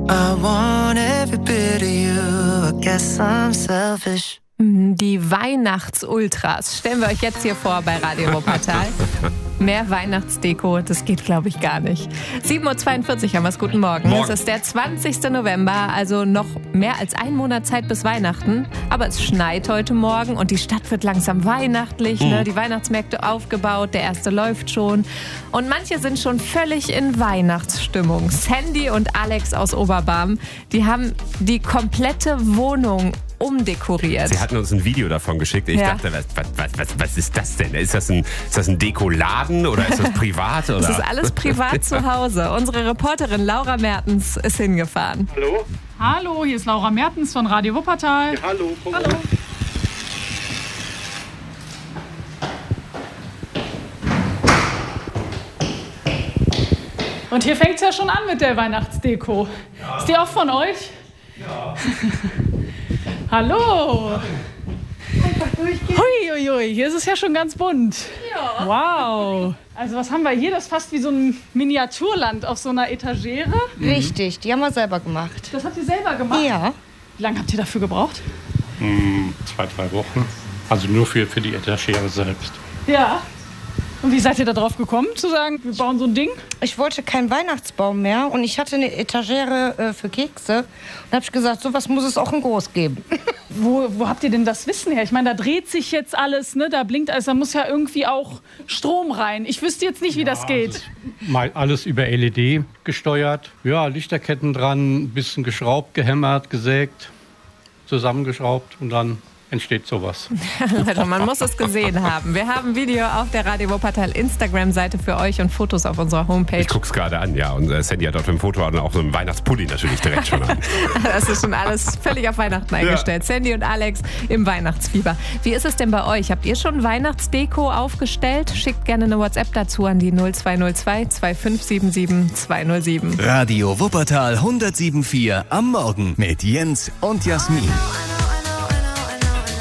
I want every bit of you. I guess I'm selfish. Die Weihnachtsultras stellen wir euch jetzt hier vor bei Radio Wuppertal. Mehr Weihnachtsdeko, das geht, glaube ich, gar nicht. 7.42 Uhr haben wir es. Guten Morgen. Es ist der 20. November, also noch mehr als ein Monat Zeit bis Weihnachten. Aber es schneit heute Morgen und die Stadt wird langsam weihnachtlich. Ne? Die Weihnachtsmärkte aufgebaut, der erste läuft schon. Und manche sind schon völlig in Weihnachtsstimmung. Sandy und Alex aus Oberbarm, die haben die komplette Wohnung umdekoriert. Sie hatten uns ein Video davon geschickt. Ich dachte, was ist das denn? Ist das ein Dekoladen oder ist das privat? Oder? Das ist alles privat zu Hause. Unsere Reporterin Laura Mertens ist hingefahren. Hallo? Hallo, hier ist Laura Mertens von Radio Wuppertal. Ja, hallo. Hallo. Und hier fängt es ja schon an mit der Weihnachtsdeko. Ja. Ist die auch von euch? Ja. Hallo! Einfach durchgehen. Huiuiui, hier ist es ja schon ganz bunt. Ja. Wow! Also was haben wir hier? Das ist fast wie so ein Miniaturland auf so einer Etagere. Richtig, die haben wir selber gemacht. Das habt ihr selber gemacht? Ja. Wie lange habt ihr dafür gebraucht? 2-3 Wochen. Also nur für die Etagere selbst. Ja. Und wie seid ihr da drauf gekommen, zu sagen, wir bauen so ein Ding? Ich wollte keinen Weihnachtsbaum mehr und ich hatte eine Etagere für Kekse. Und habe ich gesagt, sowas muss es auch in groß geben. Wo habt ihr denn das Wissen her? Ich meine, da dreht sich jetzt alles, ne? Da blinkt alles, da muss ja irgendwie auch Strom rein. Ich wüsste jetzt nicht, wie das geht. Mal alles über LED gesteuert. Ja, Lichterketten dran, ein bisschen geschraubt, gehämmert, gesägt, zusammengeschraubt und dann entsteht sowas. Leute, man muss es gesehen haben. Wir haben ein Video auf der Radio Wuppertal Instagram-Seite für euch und Fotos auf unserer Homepage. Ich guck's gerade an, ja. Und Sandy hat dort im Foto auch so einen Weihnachtspulli natürlich direkt schon an. Das ist schon alles völlig auf Weihnachten eingestellt. Ja. Sandy und Alex im Weihnachtsfieber. Wie ist es denn bei euch? Habt ihr schon Weihnachtsdeko aufgestellt? Schickt gerne eine WhatsApp dazu an die 0202 2577 207. Radio Wuppertal 107.4 am Morgen mit Jens und Jasmin.